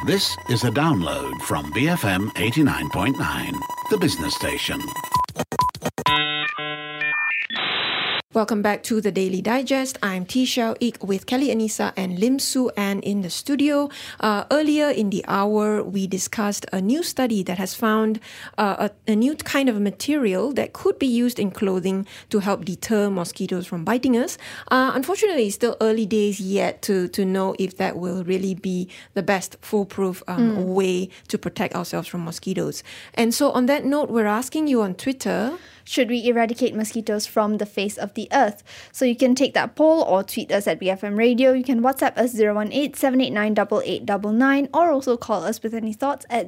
This is a download from BFM 89.9, the business station. Welcome back to the Daily Digest. I'm Tisha Ik with Kelly Anissa and Lim Su Ann in the studio. Earlier in the hour, we discussed a new study that has found a new kind of material that could be used in clothing to help deter mosquitoes from biting us. Unfortunately, it's still early days yet to know if that will really be the best foolproof way to protect ourselves from mosquitoes. And so on that note, we're asking you on Twitter, should we eradicate mosquitoes from the face of the earth? So you can take that poll or tweet us at BFM Radio. You can WhatsApp us 018-789-8899 or also call us with any thoughts at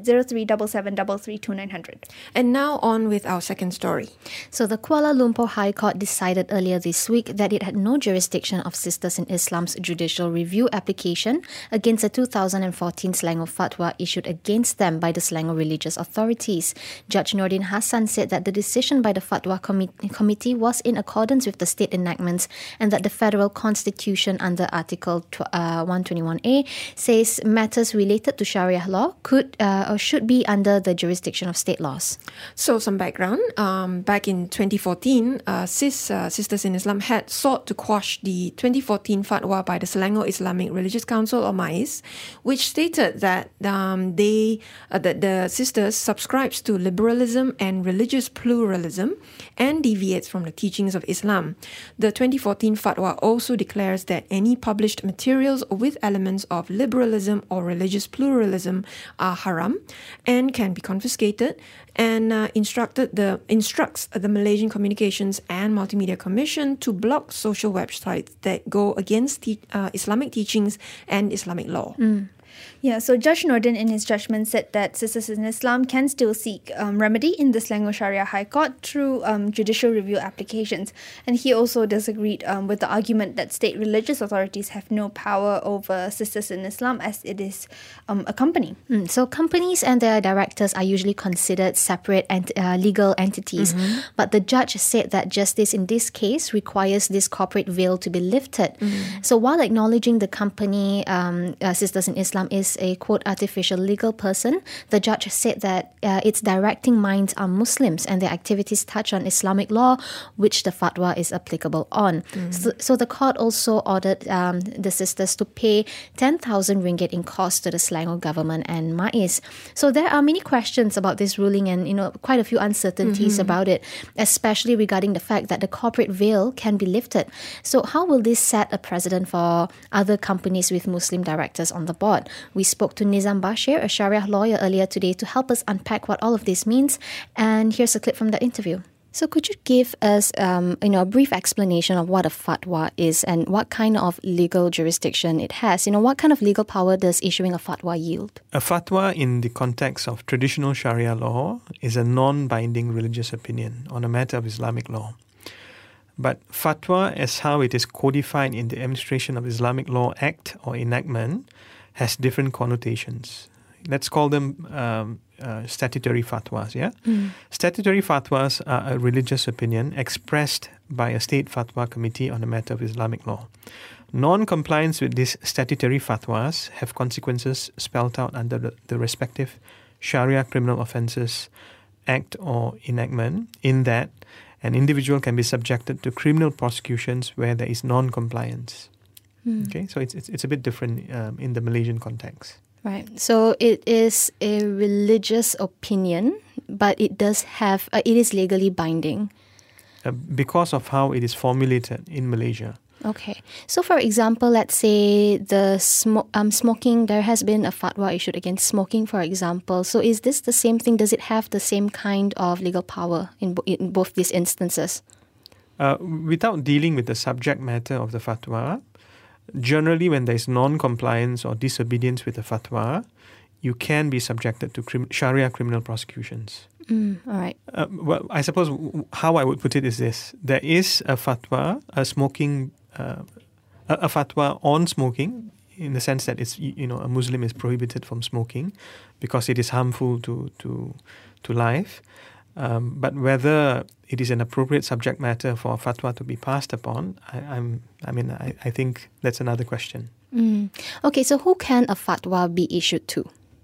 0377332900. And now on with our second story. So the Kuala Lumpur High Court decided earlier this week that it had no jurisdiction of Sisters in Islam's judicial review application against a 2014 Selangor fatwa issued against them by the Selangor religious authorities. Judge Nordin Hassan said that the decision by the Fatwa Committee was in accordance with the state enactments and that the federal constitution under Article 121A says matters related to Sharia law could or should be under the jurisdiction of state laws. So some background. Back in 2014, Sisters in Islam had sought to quash the 2014 fatwa by the Selangor Islamic Religious Council or MICE, which stated that the sisters subscribes to liberalism and religious pluralism and deviates from the teachings of Islam. The 2014 fatwa also declares that any published materials with elements of liberalism or religious pluralism are haram and can be confiscated, and instructs the Malaysian Communications and Multimedia Commission to block social websites that go against Islamic teachings and Islamic law. Yeah, so Judge Nordin in his judgment said that Sisters in Islam can still seek remedy in the Selangor Sharia High Court through judicial review applications. And he also disagreed with the argument that state religious authorities have no power over Sisters in Islam as it is a company. So companies and their directors are usually considered separate legal entities. But the judge said that justice in this case requires this corporate veil to be lifted. So while acknowledging the company, Sisters in Islam is a, quote, artificial legal person, the judge said that its directing minds are Muslims and their activities touch on Islamic law, which the fatwa is applicable on. So the court also ordered the sisters to pay 10,000 ringgit in costs to the Selangor government and MAIS. So there are many questions about this ruling and, quite a few uncertainties about it, especially regarding the fact that the corporate veil can be lifted. So how will this set a precedent for other companies with Muslim directors on the board? We spoke to Nizam Bashir, a Sharia lawyer, earlier today to help us unpack what all of this means. And here's a clip from that interview. So could you give us a brief explanation of what a fatwa is and what kind of legal jurisdiction it has? What kind of legal power does issuing a fatwa yield? A fatwa in the context of traditional Sharia law is a non-binding religious opinion on a matter of Islamic law. But fatwa, as how it is codified in the Administration of Islamic Law Act or enactment, has different connotations. Let's call them statutory fatwas, yeah? Statutory fatwas are a religious opinion expressed by a state fatwa committee on a matter of Islamic law. Non-compliance with these statutory fatwas have consequences spelled out under the respective Sharia Criminal Offences Act or enactment, in that an individual can be subjected to criminal prosecutions where there is non-compliance. Okay, so it's a bit different in the Malaysian context. Right. So it is a religious opinion, but it is legally binding. Because of how it is formulated in Malaysia. Okay. So for example, let's say the smoking, there has been a fatwa issued against smoking, for example. So is this the same thing? Does it have the same kind of legal power in both these instances? Without dealing with the subject matter of the fatwa, generally when there is non-compliance or disobedience with the fatwa, you can be subjected to Sharia criminal prosecutions. All right. Well, I suppose how I would put it is this. There is a fatwa, a fatwa on smoking, in the sense that it's, a Muslim is prohibited from smoking because it is harmful to life. But whether it is an appropriate subject matter for a fatwa to be passed upon, I think that's another question. Okay, so who can a fatwa be issued to?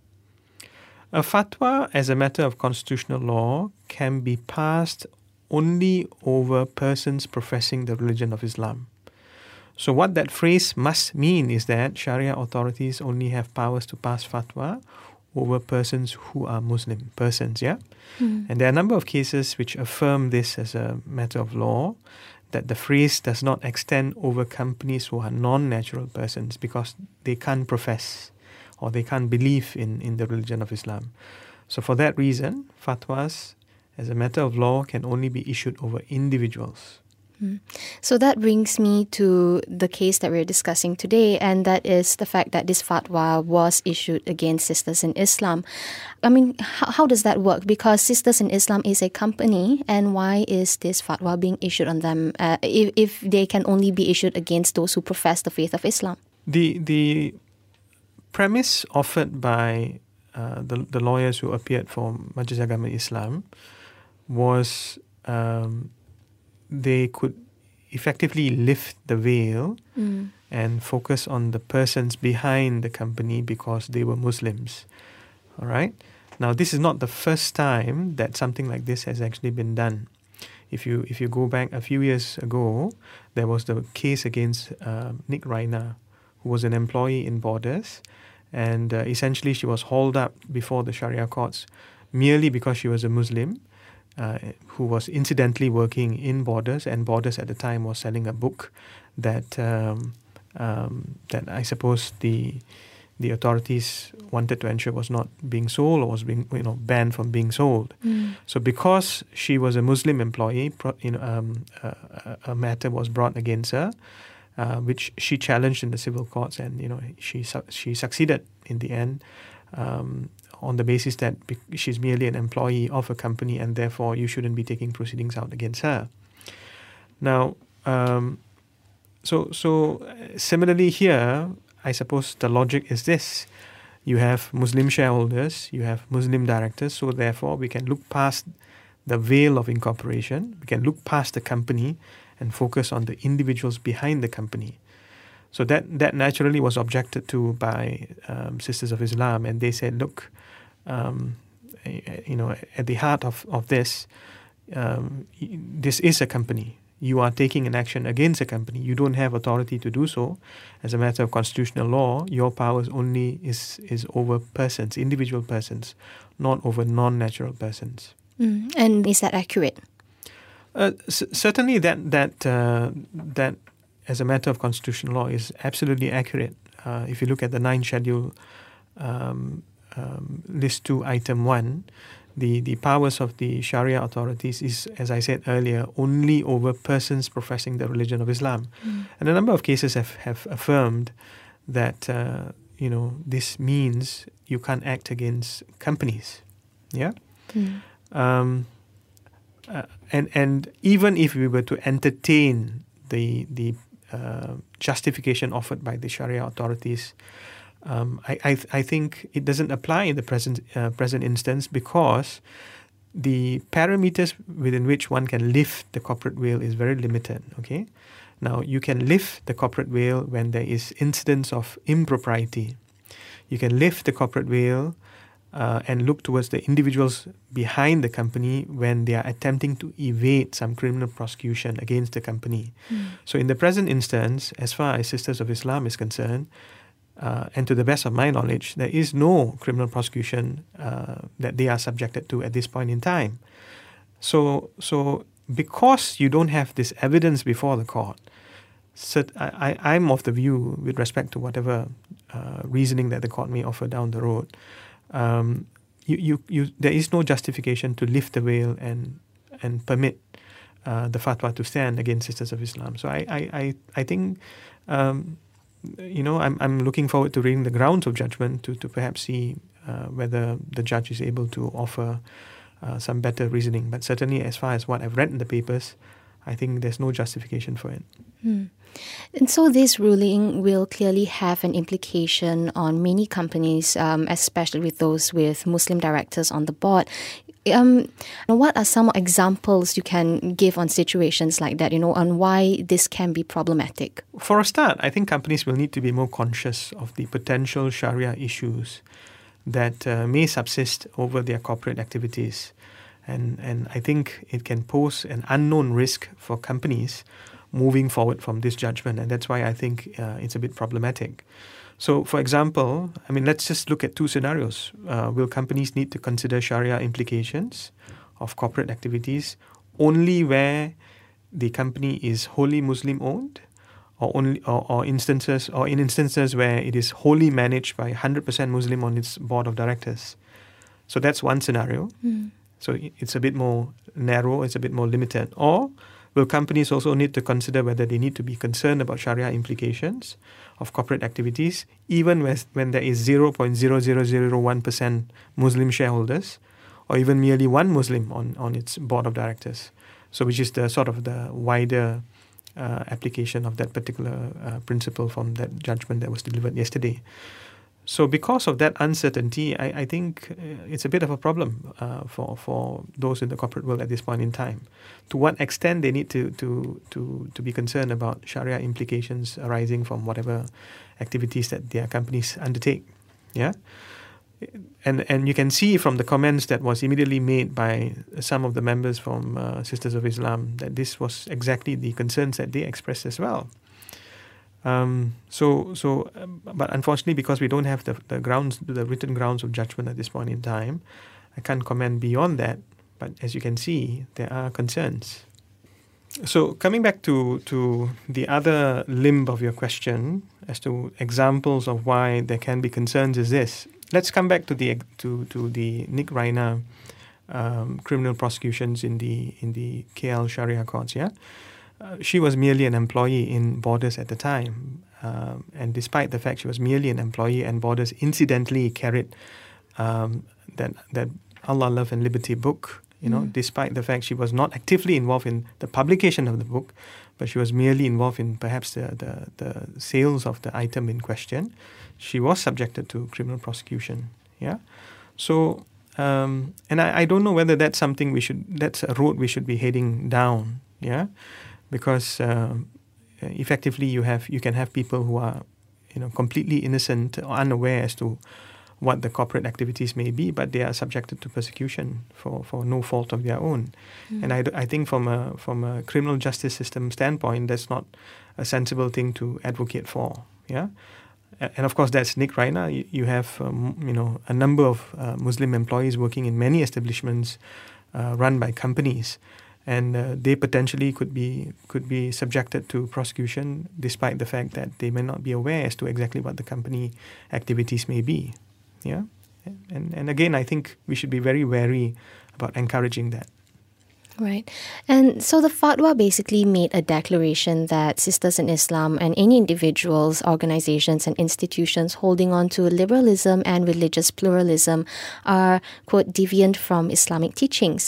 A fatwa as a matter of constitutional law can be passed only over persons professing the religion of Islam. So what that phrase must mean is that Sharia authorities only have powers to pass fatwa over persons who are Muslim persons, yeah? And there are a number of cases which affirm this as a matter of law, that the phrase does not extend over companies who are non-natural persons because they can't profess or they can't believe in the religion of Islam. So for that reason, fatwas as a matter of law can only be issued over individuals. So that brings me to the case that we're discussing today, and that is the fact that this fatwa was issued against Sisters in Islam. I mean, how does that work? Because Sisters in Islam is a company, and why is this fatwa being issued on them if they can only be issued against those who profess the faith of Islam? The premise offered by the lawyers who appeared for Majlis Agama Islam was they could effectively lift the veil and focus on the persons behind the company because they were Muslims. All right? Now, this is not the first time that something like this has actually been done. If you go back a few years ago, there was the case against Nick Raina, who was an employee in Borders, and essentially she was hauled up before the Sharia courts merely because she was a Muslim, who was incidentally working in Borders, and Borders at the time was selling a book that that I suppose the authorities wanted to ensure was not being sold or was being banned from being sold. So because she was a Muslim employee, a matter was brought against her, which she challenged in the civil courts, and she succeeded in the end. On the basis that she's merely an employee of a company and therefore you shouldn't be taking proceedings out against her. Now, so similarly here, I suppose the logic is this. You have Muslim shareholders, you have Muslim directors, so therefore we can look past the veil of incorporation, we can look past the company and focus on the individuals behind the company. So that naturally was objected to by Sisters of Islam, and they said, look, at the heart of this, this is a company. You are taking an action against a company. You don't have authority to do so. As a matter of constitutional law, your powers only is over persons, individual persons, not over non-natural persons. And is that accurate? Certainly that as a matter of constitutional law is absolutely accurate. If you look at the 9th schedule, list 2, item 1, the powers of the Sharia authorities is, as I said earlier, only over persons professing the religion of Islam. And a number of cases have affirmed that this means you can't act against companies. Yeah. And even if we were to entertain the justification offered by the Sharia authorities, I think it doesn't apply in the present instance, because the parameters within which one can lift the corporate veil is very limited. Okay, now you can lift the corporate veil when there is incidents of impropriety. You can lift the corporate veil and look towards the individuals behind the company when they are attempting to evade some criminal prosecution against the company. So in the present instance, as far as Sisters of Islam is concerned, and to the best of my knowledge, there is no criminal prosecution that they are subjected to at this point in time. So because you don't have this evidence before the court, I'm of the view, with respect to whatever reasoning that the court may offer down the road, there is no justification to lift the veil and permit the fatwa to stand against Sisters of Islam. So I think I'm looking forward to reading the grounds of judgment to perhaps see whether the judge is able to offer some better reasoning. But certainly, as far as what I've read in the papers, I think there's no justification for it. And so this ruling will clearly have an implication on many companies, especially with those with Muslim directors on the board. What are some examples you can give on situations like that, on why this can be problematic? For a start, I think companies will need to be more conscious of the potential Sharia issues that may subsist over their corporate activities. And I think it can pose an unknown risk for companies moving forward from this judgment. And that's why I think it's a bit problematic. So, for example, let's just look at two scenarios. Will companies need to consider Sharia implications of corporate activities only where the company is wholly Muslim-owned, or in instances where it is wholly managed by 100% Muslim on its board of directors? So that's one scenario. So it's a bit more narrow, it's a bit more limited. Or will companies also need to consider whether they need to be concerned about Sharia implications of corporate activities, even when there is 0.0001% Muslim shareholders, or even merely one Muslim on its board of directors? So which is the sort of the wider application of that particular principle from that judgment that was delivered yesterday. So because of that uncertainty, I think it's a bit of a problem for those in the corporate world at this point in time. To what extent they need to be concerned about Sharia implications arising from whatever activities that their companies undertake. Yeah? And you can see from the comments that was immediately made by some of the members from Sisters of Islam that this was exactly the concerns that they expressed as well. But unfortunately, because we don't have the written grounds of judgment at this point in time, I can't comment beyond that. But as you can see, there are concerns. So coming back to the other limb of your question as to examples of why there can be concerns is this. Let's come back to the Nik Raina criminal prosecutions in the KL Sharia courts. Yeah. She was merely an employee in Borders at the time. And despite the fact she was merely an employee and Borders incidentally carried that Allah, Love and Liberty book, despite the fact she was not actively involved in the publication of the book, but she was merely involved in perhaps the sales of the item in question, she was subjected to criminal prosecution. Yeah. So, and I don't know whether that's that's a road we should be heading down. Yeah. Because effectively you can have people who are completely innocent or unaware as to what the corporate activities may be, but they are subjected to persecution for no fault of their own. And I think from a criminal justice system standpoint, that's not a sensible thing to advocate for. Yeah, and of course that's Nik Raina. You have a number of Muslim employees working in many establishments run by companies. And they potentially could be subjected to prosecution despite the fact that they may not be aware as to exactly what the company activities may be. Yeah, and again, I think we should be very wary about encouraging that. Right. And so the fatwa basically made a declaration that Sisters in Islam and any individuals, organizations and institutions holding on to liberalism and religious pluralism are, quote, deviant from Islamic teachings.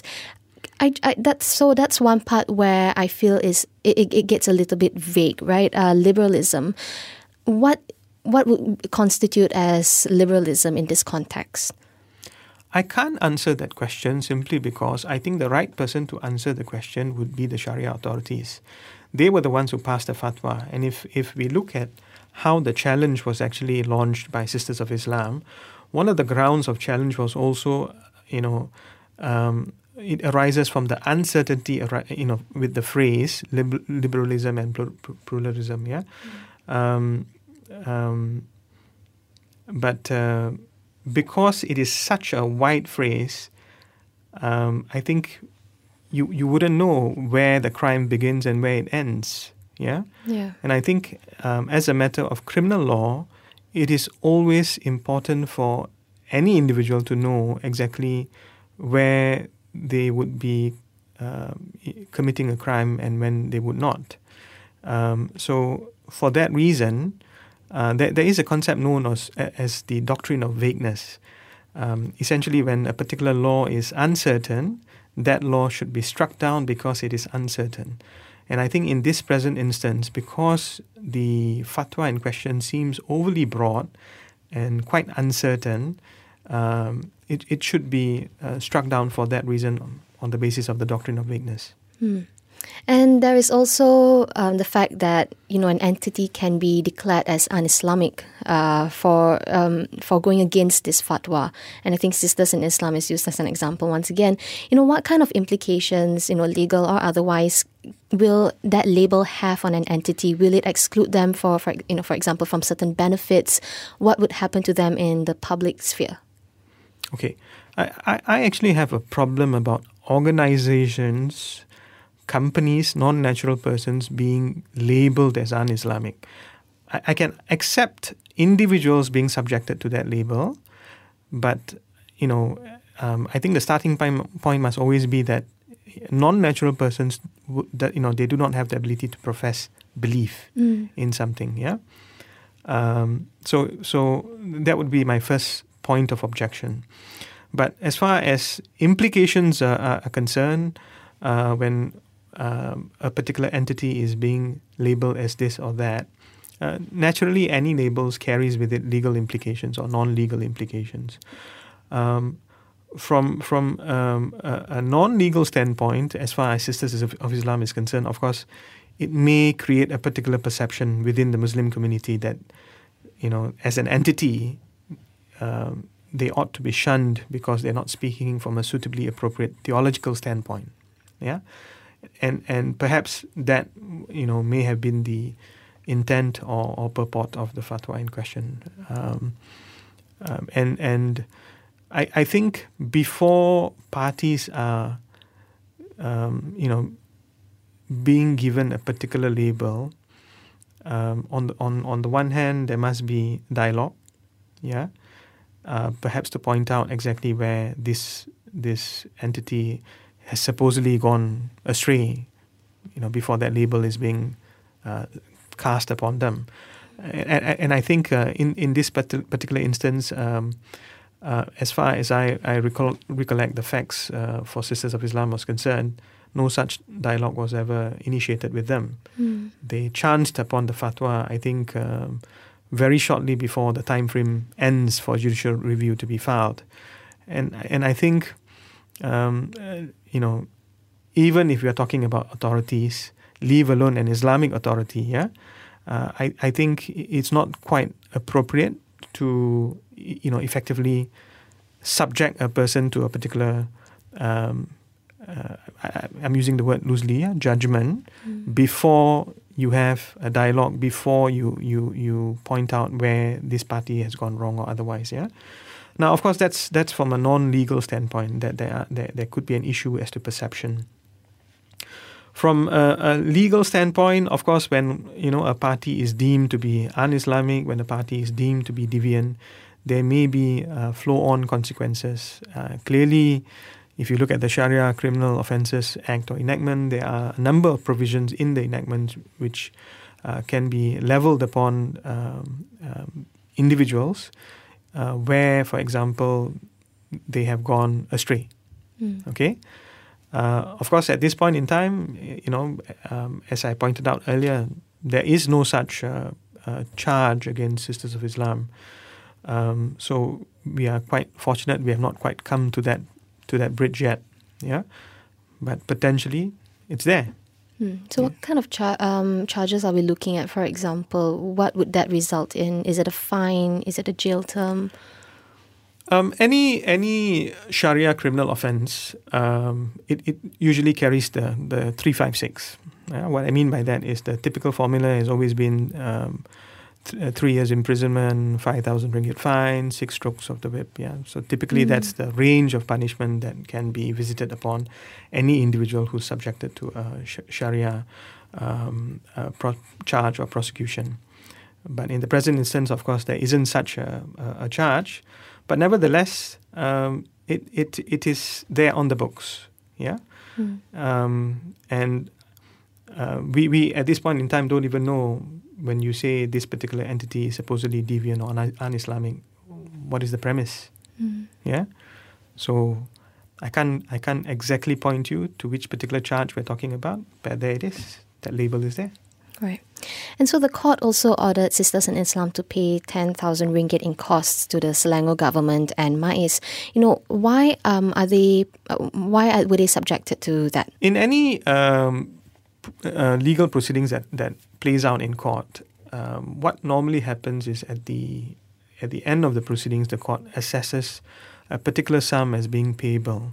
That's one part where I feel it gets a little bit vague, right? Liberalism. What would constitute as liberalism in this context? I can't answer that question simply because I think the right person to answer the question would be the Sharia authorities. They were the ones who passed the fatwa. And if we look at how the challenge was actually launched by Sisters of Islam, one of the grounds of challenge was also, it arises from the uncertainty, with the phrase liberalism and pluralism. Yeah, but because it is such a wide phrase, I think you wouldn't know where the crime begins and where it ends. Yeah. And I think as a matter of criminal law, it is always important for any individual to know exactly where they would be committing a crime and when they would not. So for that reason, there is a concept known as the doctrine of vagueness. Essentially, when a particular law is uncertain, that law should be struck down because it is uncertain. And I think in this present instance, because the fatwa in question seems overly broad and quite uncertain, it should be struck down for that reason on the basis of the doctrine of vagueness. And there is also the fact that an entity can be declared as un-Islamic for going against this fatwa. And I think Sisters in Islam is used as an example once again. What kind of implications, legal or otherwise, will that label have on an entity? Will it exclude them for example, from certain benefits? What would happen to them in the public sphere? Okay, I actually have a problem about organizations, companies, non-natural persons being labeled as un-Islamic. I can accept individuals being subjected to that label, but I think the starting point must always be that non-natural persons they do not have the ability to profess belief in something. Yeah, so that would be my first point of objection. But as far as implications are concerned, when a particular entity is being labeled as this or that, naturally any labels carries with it legal implications or non-legal implications. From a non-legal standpoint, as far as Sisters of Islam is concerned, of course, it may create a particular perception within the Muslim community that, as an entity, they ought to be shunned because they're not speaking from a suitably appropriate theological standpoint. Yeah. And perhaps that, may have been the intent or purport of the fatwa in question. And I think before parties are, being given a particular label, on the one hand, there must be dialogue, yeah, perhaps to point out exactly where this entity has supposedly gone astray, before that label is being cast upon them. And I think in this particular instance, as far as I recollect the facts for Sisters of Islam was concerned, no such dialogue was ever initiated with them. They chanced upon the fatwa, I think, very shortly before the time frame ends for judicial review to be filed. And I think, even if we are talking about authorities, leave alone an Islamic authority, yeah, I think it's not quite appropriate to, effectively subject a person to a particular, I'm using the word loosely, judgment, before you have a dialogue, before you point out where this party has gone wrong or otherwise, yeah. Now, of course, that's from a non-legal standpoint, that there could be an issue as to perception. From a legal standpoint, of course, when a party is deemed to be un-Islamic, when a party is deemed to be deviant, there may be flow-on consequences. Clearly, if you look at the Sharia Criminal Offences Act or enactment, there are a number of provisions in the enactment which can be levelled upon individuals where, for example, they have gone astray. Okay? Of course, at this point in time, as I pointed out earlier, there is no such charge against Sisters of Islam. So we are quite fortunate; we have not quite come to that bridge yet. Yeah, but potentially it's there. So what kind of charges are we looking at? For example, what would that result in? Is it a fine? Is it a jail term? Any Sharia criminal offence, it usually carries the 356. What I mean by that is the typical formula has always been 3 years imprisonment, 5,000 ringgit fine, 6 strokes of the whip. Yeah, so typically that's the range of punishment that can be visited upon any individual who's subjected to a Sharia charge or prosecution. But in the present instance, of course, there isn't such a charge. But nevertheless, it is there on the books, yeah. And we at this point in time don't even know, when you say this particular entity is supposedly deviant or un-Islamic, what is the premise? Yeah. So I can't exactly point you to which particular charge we're talking about, but there it is. That label is there. Right. And so the court also ordered Sisters in Islam to pay 10,000 ringgit in costs to the Selangor government and MAIS. Why were they subjected to that? In any legal proceedings that plays out in court, what normally happens is at the end of the proceedings, the court assesses a particular sum as being payable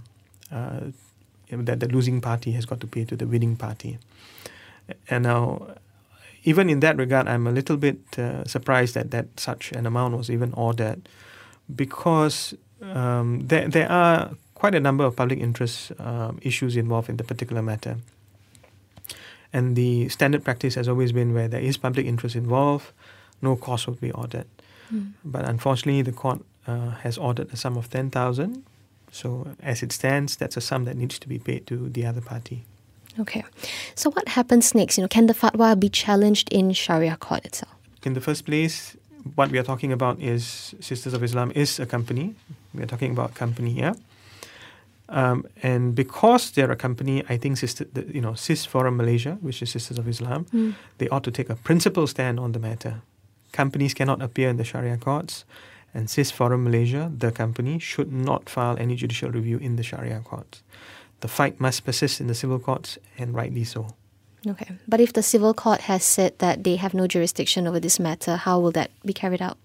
that the losing party has got to pay to the winning party. And now, even in that regard, I'm a little bit surprised that such an amount was even ordered, because there are quite a number of public interest issues involved in the particular matter. And the standard practice has always been where there is public interest involved, no cost will be ordered. But unfortunately, the court has ordered a sum of 10,000. So as it stands, that's a sum that needs to be paid to the other party. Okay. So what happens next? Can the fatwa be challenged in Sharia court itself? In the first place, what we are talking about is Sisters of Islam is a company. We are talking about a company here. And because they're a company, I think SIS Forum Malaysia, which is Sisters of Islam, they ought to take a principled stand on the matter. Companies cannot appear in the Sharia courts, and SIS Forum Malaysia, the company, should not file any judicial review in the Sharia courts. The fight must persist in the civil courts, and rightly so. Okay. But if the civil court has said that they have no jurisdiction over this matter, how will that be carried out?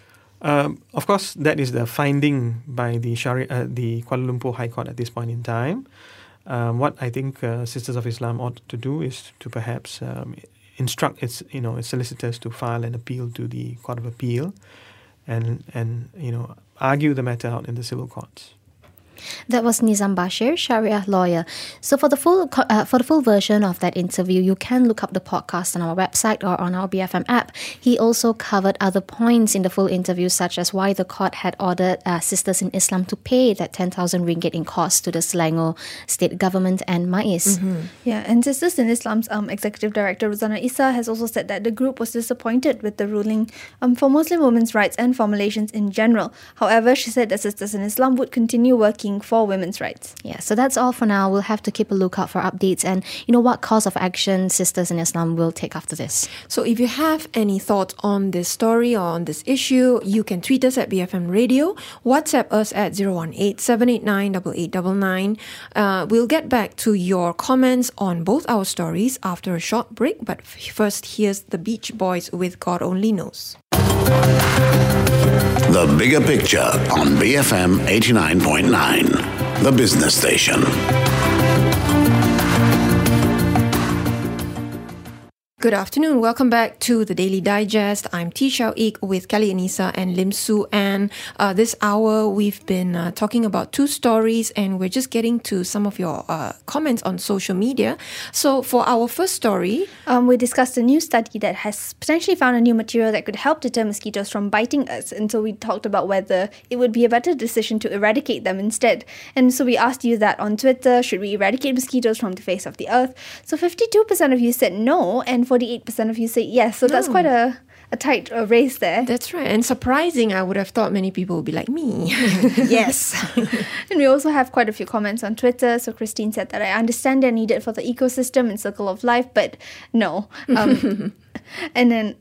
Of course, that is the finding by the Kuala Lumpur High Court at this point in time. What I think Sisters of Islam ought to do is to perhaps instruct its solicitors to file an appeal to the Court of Appeal, and argue the matter out in the civil courts. That was Nizam Bashir, Sharia lawyer. So for the full version of that interview, you can look up the podcast on our website or on our BFM app. He also covered other points in the full interview, such as why the court had ordered Sisters in Islam to pay that 10,000 ringgit in costs to the Selangor state government and MAIS. Yeah, and Sisters in Islam's executive director, Rosana Issa, has also said that the group was disappointed with the ruling for Muslim women's rights and for Malaysians in general. However, she said that Sisters in Islam would continue working for women's rights. Yeah, so that's all for now. We'll have to keep a lookout for updates and what course of action Sisters in Islam will take after this. So if you have any thoughts on this story or on this issue, you can tweet us at BFM Radio, WhatsApp us at 018-789-8899. We'll get back to your comments on both our stories after a short break, but first here's the Beach Boys with God Only Knows. The Bigger Picture on BFM 89.9, the business station. Good afternoon. Welcome back to the Daily Digest. I'm T. Shao Ik with Kelly Anissa and Lim Su Ann. This hour, we've been talking about two stories, and we're just getting to some of your comments on social media. So for our first story, we discussed a new study that has potentially found a new material that could help deter mosquitoes from biting us. And so we talked about whether it would be a better decision to eradicate them instead. And so we asked you that on Twitter, should we eradicate mosquitoes from the face of the earth? So 52% of you said no, and 48% of you say yes. So that's quite a tight race there. That's right. And surprising, I would have thought many people would be like me. Yes. And we also have quite a few comments on Twitter. So Christine said that I understand they're needed for the ecosystem and circle of life, but no. And then...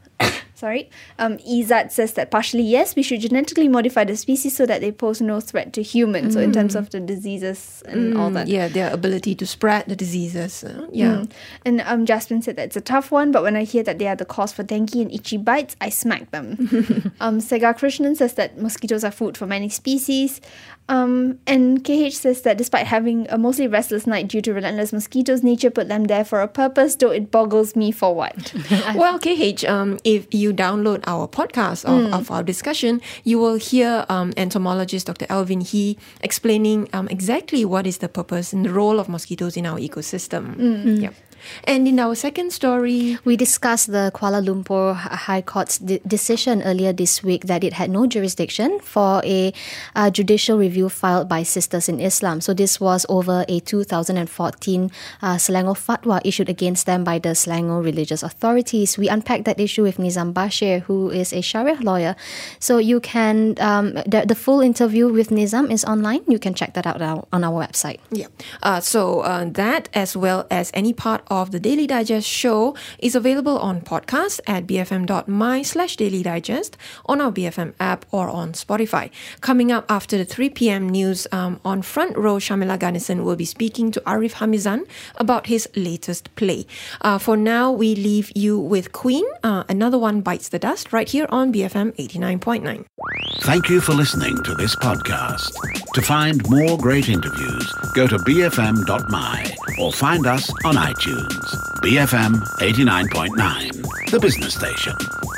Izzat says that partially yes, we should genetically modify the species so that they pose no threat to humans. So in terms of the diseases and all that. Yeah, their ability to spread the diseases. And Jasmine said that it's a tough one, but when I hear that they are the cause for dengue and itchy bites, I smack them. Sega Krishnan says that mosquitoes are food for many species. And KH says that despite having a mostly restless night due to relentless mosquitoes, nature put them there for a purpose, though it boggles me for what. Well, KH, if you download our podcast of our discussion, you will hear entomologist Dr. Alvin He explaining exactly what is the purpose and the role of mosquitoes in our ecosystem. Yep. And in our second story, we discussed the Kuala Lumpur High Court's decision earlier this week that it had no jurisdiction for a judicial review filed by Sisters in Islam. So this was over a 2014 Selangor fatwa issued against them by the Selangor religious authorities. We unpacked that issue with Nizam Bashir, who is a Sharia lawyer. So you can, the full interview with Nizam is online. You can check that out on our website. Yeah. So that, as well as any part of the Daily Digest show is available on podcast at bfm.my/Daily Digest, on our BFM app or on Spotify. Coming up after the 3 p.m. news on Front Row, Shamila Ganesan will be speaking to Arif Hamizan about his latest play. For now, we leave you with Queen, Another One Bites the Dust, right here on BFM 89.9. Thank you for listening to this podcast. To find more great interviews, go to bfm.my or find us on iTunes. BFM 89.9, the business station.